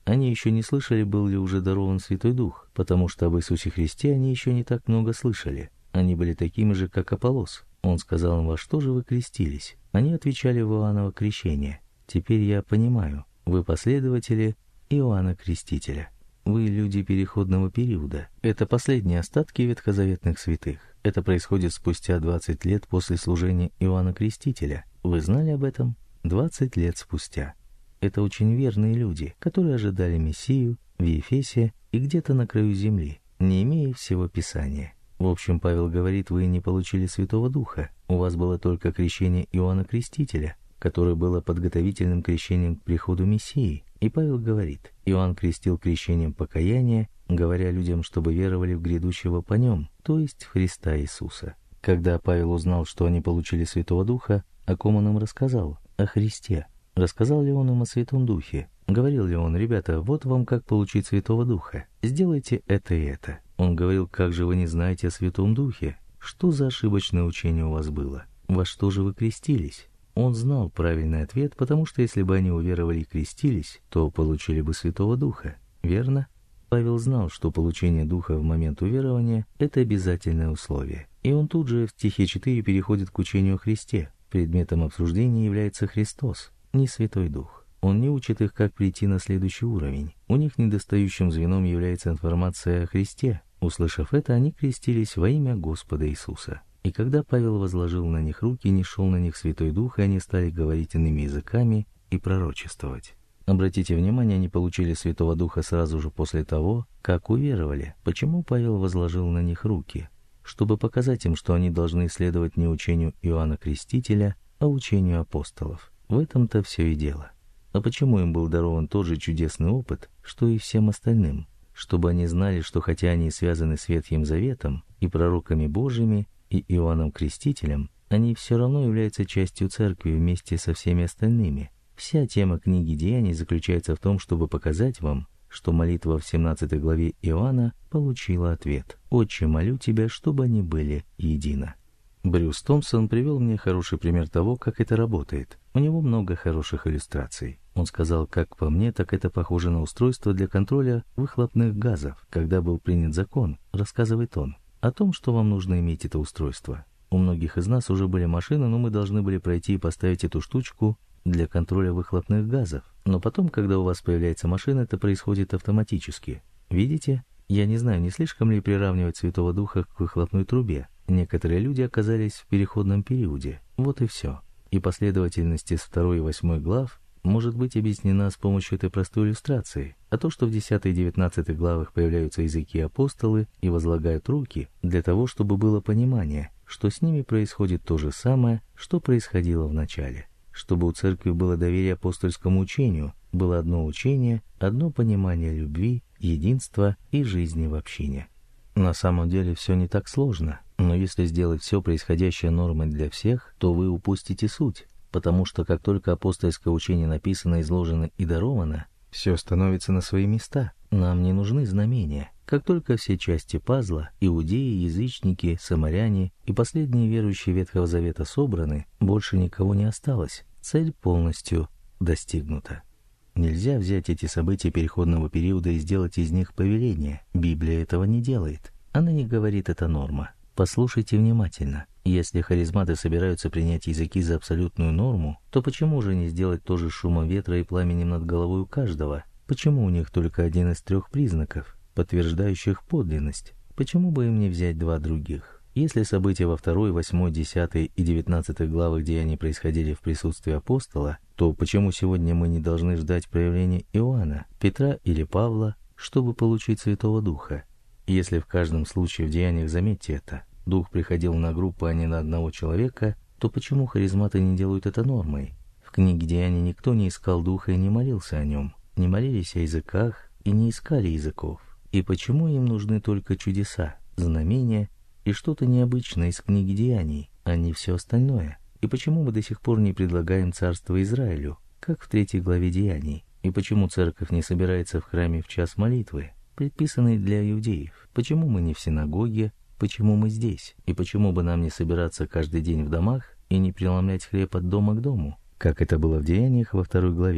Они еще не слышали, был ли уже дарован Святой Дух, потому что об Иисусе Христе они еще не так много слышали. Они были такими же, как Аполлос. Он сказал им: «Во что же вы крестились?» Они отвечали: «В Иоанново крещение». Теперь я понимаю, вы последователи Иоанна Крестителя. Вы люди переходного периода. Это последние остатки ветхозаветных святых. Это происходит спустя двадцать лет после служения Иоанна Крестителя. Вы знали об этом? двадцать лет спустя. Это очень верные люди, которые ожидали Мессию в Ефесе и где-то на краю земли, не имея всего Писания. В общем, Павел говорит: вы не получили Святого Духа. У вас было только крещение Иоанна Крестителя, которое было подготовительным крещением к приходу Мессии. И Павел говорит: Иоанн крестил крещением покаяния, говоря людям, чтобы веровали в грядущего по нем, то есть в Христа Иисуса. Когда Павел узнал, что они получили Святого Духа, о ком он им рассказал? О Христе. Рассказал ли он им о Святом Духе? Говорил ли он: ребята, вот вам как получить Святого Духа, сделайте это и это? Он говорил: как же вы не знаете о Святом Духе? Что за ошибочное учение у вас было? Во что же вы крестились? Он знал правильный ответ, потому что если бы они уверовали и крестились, то получили бы Святого Духа, верно? Павел знал, что получение Духа в момент уверования – это обязательное условие. И он тут же в стихе четыре переходит к учению о Христе. Предметом обсуждения является Христос, не Святой Дух. Он не учит их, как прийти на следующий уровень. У них недостающим звеном является информация о Христе. Услышав это, они крестились во имя Господа Иисуса. И когда Павел возложил на них руки, нишел на них Святой Дух, и они стали говорить иными языками и пророчествовать. Обратите внимание, они получили Святого Духа сразу же после того, как уверовали. Почему Павел возложил на них руки? Чтобы показать им, что они должны следовать не учению Иоанна Крестителя, а учению апостолов. В этом-то все и дело. А почему им был дарован тот же чудесный опыт, что и всем остальным? Чтобы они знали, что хотя они связаны с Ветхим Заветом и пророками Божьими, и Иоанном Крестителем, они все равно являются частью церкви вместе со всеми остальными. Вся тема книги Деяний заключается в том, чтобы показать вам, что молитва в семнадцатой главе Иоанна получила ответ: «Отче, молю тебя, чтобы они были едино». Брюс Томпсон привел мне хороший пример того, как это работает. У него много хороших иллюстраций. Он сказал: как по мне, так это похоже на устройство для контроля выхлопных газов. Когда был принят закон, рассказывает он, о том, что вам нужно иметь это устройство. У многих из нас уже были машины, но мы должны были пройти и поставить эту штучку для контроля выхлопных газов. Но потом, когда у вас появляется машина, это происходит автоматически. Видите? Я не знаю, не слишком ли приравнивать Святого Духа к выхлопной трубе. Некоторые люди оказались в переходном периоде. Вот и все. И последовательность из второй и восьмой глав может быть объяснена с помощью этой простой иллюстрации. А то, что в десятой и девятнадцатой главах появляются языки апостолы и возлагают руки, для того, чтобы было понимание, что с ними происходит то же самое, что происходило в начале. Чтобы у церкви было доверие апостольскому учению, было одно учение, одно понимание любви, единства и жизни в общине. На самом деле все не так сложно, но если сделать все происходящее нормой для всех, то вы упустите суть, потому что как только апостольское учение написано, изложено и даровано, все становится на свои места. Нам не нужны знамения. Как только все части пазла, иудеи, язычники, самаряне и последние верующие Ветхого Завета собраны, больше никого не осталось. Цель полностью достигнута. Нельзя взять эти события переходного периода и сделать из них повеление. Библия этого не делает. Она не говорит, это норма. Послушайте внимательно. Если харизматы собираются принять языки за абсолютную норму, то почему же не сделать то же шумом ветра и пламенем над головой у каждого? Почему у них только один из трех признаков, подтверждающих подлинность? Почему бы им не взять два других? Если события во второй, восьмой, десятой и девятнадцатой главах Деяний происходили в присутствии апостола, то почему сегодня мы не должны ждать проявления Иоанна, Петра или Павла, чтобы получить Святого Духа? Если в каждом случае в Деяниях, заметьте это, Дух приходил на группу, а не на одного человека, то почему харизматы не делают это нормой? В книге Деяний никто не искал Духа и не молился о нем, не молились о языках и не искали языков. И почему им нужны только чудеса, знамения и что-то необычное из книги Деяний, а не все остальное? И почему мы до сих пор не предлагаем Царство Израилю, как в третьей главе Деяний? И почему церковь не собирается в храме в час молитвы, предписанный для иудеев? Почему мы не в синагоге? Почему мы здесь? И почему бы нам не собираться каждый день в домах и не преломлять хлеб от дома к дому, как это было в Деяниях во второй главе?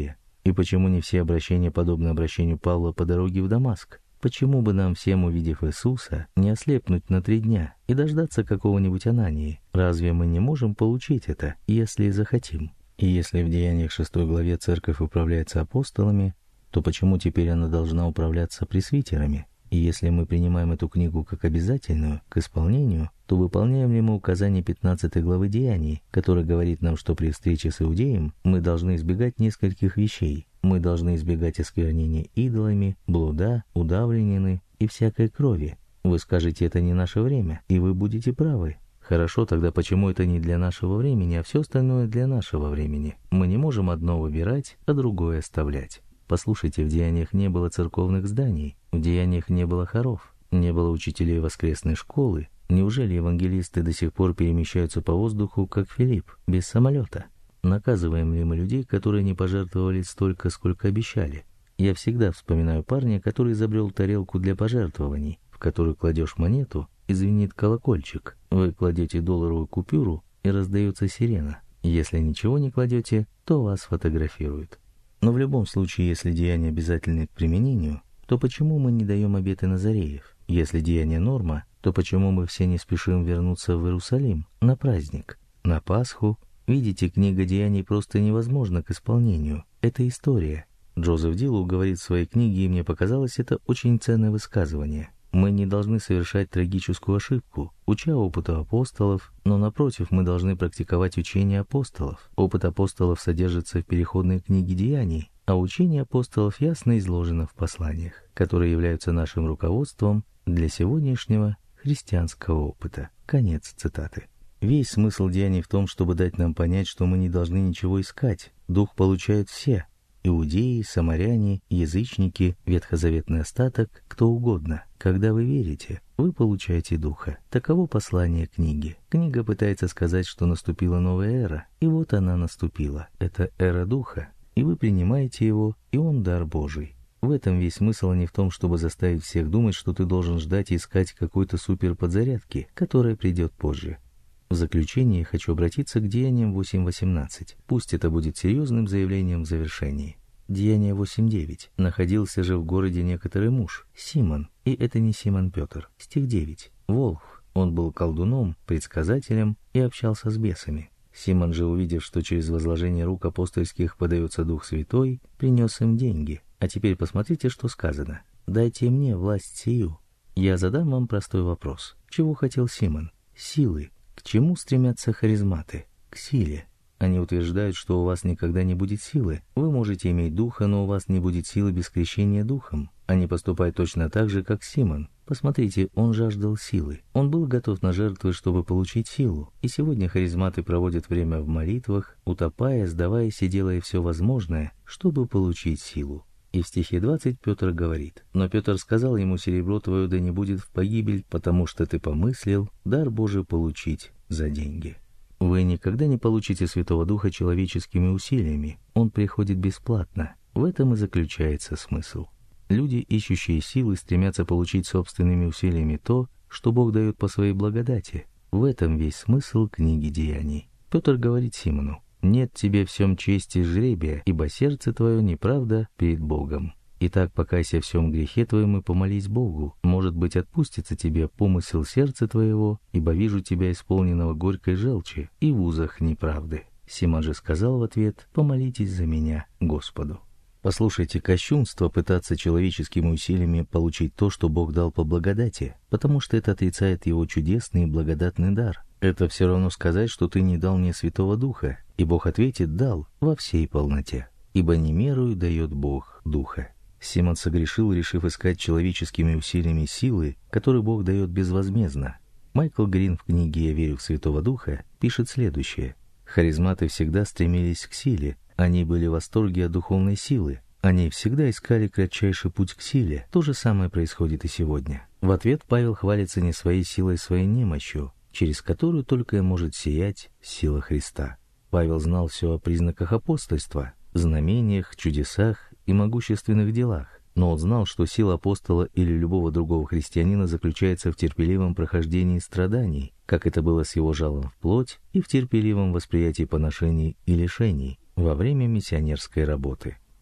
И почему не все обращения подобны обращению Павла по дороге в Дамаск? Почему бы нам всем, увидев Иисуса, не ослепнуть на три дня и дождаться какого-нибудь Анании? Разве мы не можем получить это, если захотим? И если в Деяниях шестой главе церковь управляется апостолами, то почему теперь она должна управляться пресвитерами? И если мы принимаем эту книгу как обязательную к исполнению, то выполняем ли мы указание пятнадцатой главы Деяний, которая говорит нам, что при встрече с иудеем мы должны избегать нескольких вещей. Мы должны избегать осквернения идолами, блуда, удавленины и всякой крови. Вы скажете, это не наше время, и вы будете правы. Хорошо, тогда почему это не для нашего времени, а все остальное для нашего времени? Мы не можем одно выбирать, а другое оставлять. Послушайте, в Деяниях не было церковных зданий, в Деяниях не было хоров, не было учителей воскресной школы. Неужели евангелисты до сих пор перемещаются по воздуху, как Филипп, без самолета? Наказываем ли мы людей, которые не пожертвовали столько, сколько обещали? Я всегда вспоминаю парня, который изобрел тарелку для пожертвований, в которую кладешь монету, и звенит колокольчик. Вы кладете долларовую купюру, и раздается сирена. Если ничего не кладете, то вас фотографируют. Но в любом случае, если деяния обязательны к применению, то почему мы не даем обеты Назареев? Если деяние норма, то почему мы все не спешим вернуться в Иерусалим на праздник, на Пасху? Видите, книга Деяний просто невозможна к исполнению. Это история. Джозеф Дилу говорит в своей книге, и мне показалось это очень ценное высказывание. Мы не должны совершать трагическую ошибку, уча опыту апостолов, но напротив, мы должны практиковать учение апостолов. Опыт апостолов содержится в переходной книге Деяний, а учение апостолов ясно изложено в посланиях, которые являются нашим руководством для сегодняшнего христианского опыта. Конец цитаты. Весь смысл Деяний в том, чтобы дать нам понять, что мы не должны ничего искать. Дух получают все. Иудеи, самаряне, язычники, ветхозаветный остаток, кто угодно. Когда вы верите, вы получаете Духа. Таково послание книги. Книга пытается сказать, что наступила новая эра, и вот она наступила. Это эра Духа, и вы принимаете его, и он дар Божий. В этом весь смысл, а не в том, чтобы заставить всех думать, что ты должен ждать и искать какой-то суперподзарядки, которая придет позже. В заключение я хочу обратиться к Деяниям восемь восемнадцать. Пусть это будет серьезным заявлением в завершении. Деяние восемь девять. Находился же в городе некоторый муж, Симон, и это не Симон Петр. Стих девять. Волхв. Он был колдуном, предсказателем и общался с бесами. Симон же, увидев, что через возложение рук апостольских подается Дух Святой, принес им деньги. А теперь посмотрите, что сказано. «Дайте мне власть сию». Я задам вам простой вопрос. Чего хотел Симон? Силы. К чему стремятся харизматы? К силе. Они утверждают, что у вас никогда не будет силы. Вы можете иметь духа, но у вас не будет силы без крещения духом. Они поступают точно так же, как Симон. Посмотрите, он жаждал силы. Он был готов на жертвы, чтобы получить силу. И сегодня харизматы проводят время в молитвах, утопая, сдаваясь и делая все возможное, чтобы получить силу. И в стихе двадцать Петр говорит: «Но Петр сказал ему: серебро твое да не будет в погибель, потому что ты помыслил дар Божий получить за деньги». Вы никогда не получите Святого Духа человеческими усилиями. Он приходит бесплатно. В этом и заключается смысл. Люди, ищущие силы, стремятся получить собственными усилиями то, что Бог дает по своей благодати. В этом весь смысл книги Деяний. Петр говорит Симону: «Нет тебе всем чести жребия, ибо сердце твое неправда перед Богом. Итак, покайся в всем грехе твоем и помолись Богу. Может быть, отпустится тебе помысел сердца твоего, ибо вижу тебя исполненного горькой желчи и в узах неправды». Симон же сказал в ответ: «Помолитесь за меня Господу». Послушайте, кощунство пытаться человеческими усилиями получить то, что Бог дал по благодати, потому что это отрицает его чудесный и благодатный дар. Это все равно сказать, что ты не дал мне Святого Духа, и Бог ответит: «Дал во всей полноте, ибо не мерою дает Бог Духа». Симон согрешил, решив искать человеческими усилиями силы, которые Бог дает безвозмездно. Майкл Грин в книге «Я верю в Святого Духа» пишет следующее: «Харизматы всегда стремились к силе, они были в восторге от духовной силы, они всегда искали кратчайший путь к силе. То же самое происходит и сегодня». В ответ Павел хвалится не своей силой, а своей немощью, через которую только и может сиять сила Христа. Павел знал все о признаках апостольства, знамениях, чудесах и могущественных делах, но он знал, что сила апостола или любого другого христианина заключается в терпеливом прохождении страданий, как это было с его жалом в плоть, и в терпеливом восприятии поношений и лишений во время миссионерской работы.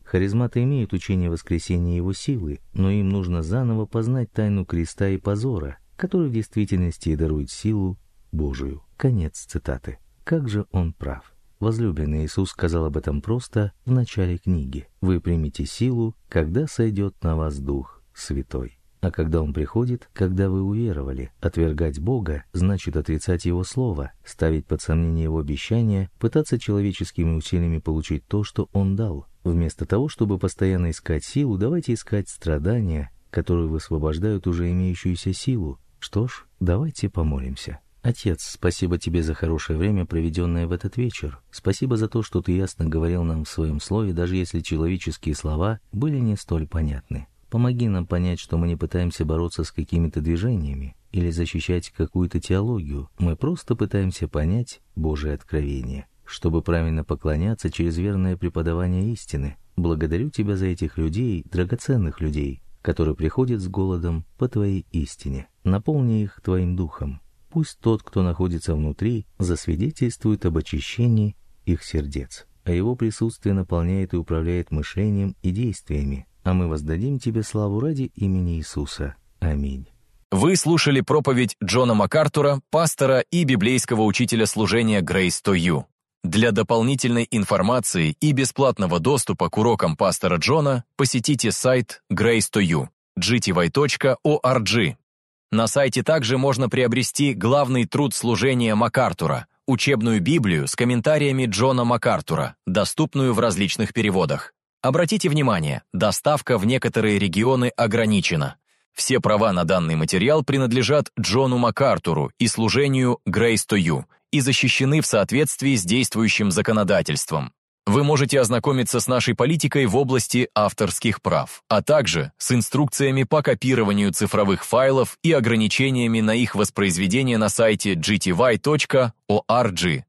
Харизматы имеют учение воскресения его силы, но им нужно заново познать тайну креста и позора, который в действительности и дарует силу Божию. Конец цитаты. Как же он прав. Возлюбленный Иисус сказал об этом просто в начале книги. «Вы примете силу, когда сойдет на вас Дух Святой». А когда Он приходит, когда вы уверовали, отвергать Бога значит отрицать Его Слово, ставить под сомнение Его обещания, пытаться человеческими усилиями получить то, что Он дал. Вместо того, чтобы постоянно искать силу, давайте искать страдания, которые высвобождают уже имеющуюся силу. Что ж, давайте помолимся. Отец, спасибо Тебе за хорошее время, проведенное в этот вечер. Спасибо за то, что Ты ясно говорил нам в Своем Слове, даже если человеческие слова были не столь понятны. Помоги нам понять, что мы не пытаемся бороться с какими-то движениями или защищать какую-то теологию. Мы просто пытаемся понять Божие откровение, чтобы правильно поклоняться через верное преподавание истины. Благодарю Тебя за этих людей, драгоценных людей, которые приходят с голодом по Твоей истине. Наполни их Твоим Духом. Пусть тот, кто находится внутри, засвидетельствует об очищении их сердец, а Его присутствие наполняет и управляет мышлением и действиями. А мы воздадим Тебе славу ради имени Иисуса. Аминь. Вы слушали проповедь Джона МакАртура, пастора и библейского учителя служения Grace to You. Для дополнительной информации и бесплатного доступа к урокам пастора Джона посетите сайт Grace to You, джи ти вай точка орг. На сайте также можно приобрести главный труд служения МакАртура, учебную Библию с комментариями Джона МакАртура, доступную в различных переводах. Обратите внимание, доставка в некоторые регионы ограничена. Все права на данный материал принадлежат Джону МакАртуру и служению Grace to You и защищены в соответствии с действующим законодательством. Вы можете ознакомиться с нашей политикой в области авторских прав, а также с инструкциями по копированию цифровых файлов и ограничениями на их воспроизведение на сайте джи ти вай точка орг.